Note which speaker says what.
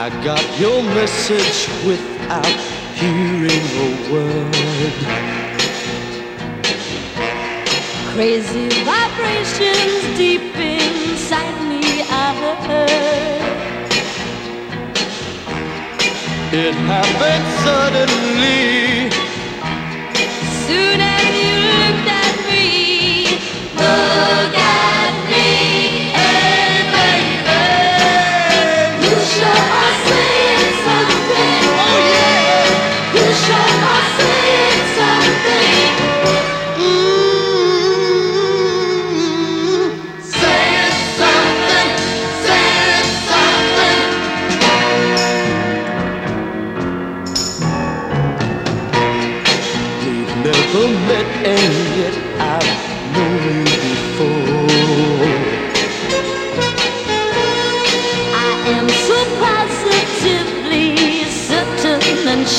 Speaker 1: I got your message without hearing a word.
Speaker 2: Crazy vibrations deep inside me I heard.
Speaker 1: It happened suddenly.
Speaker 2: Soon as you looked at me, look at me, hey baby. You sure are saying something.
Speaker 1: Oh yeah.
Speaker 2: You sure are saying something.
Speaker 1: Saying something, saying something. We've never met and yet I've known you before.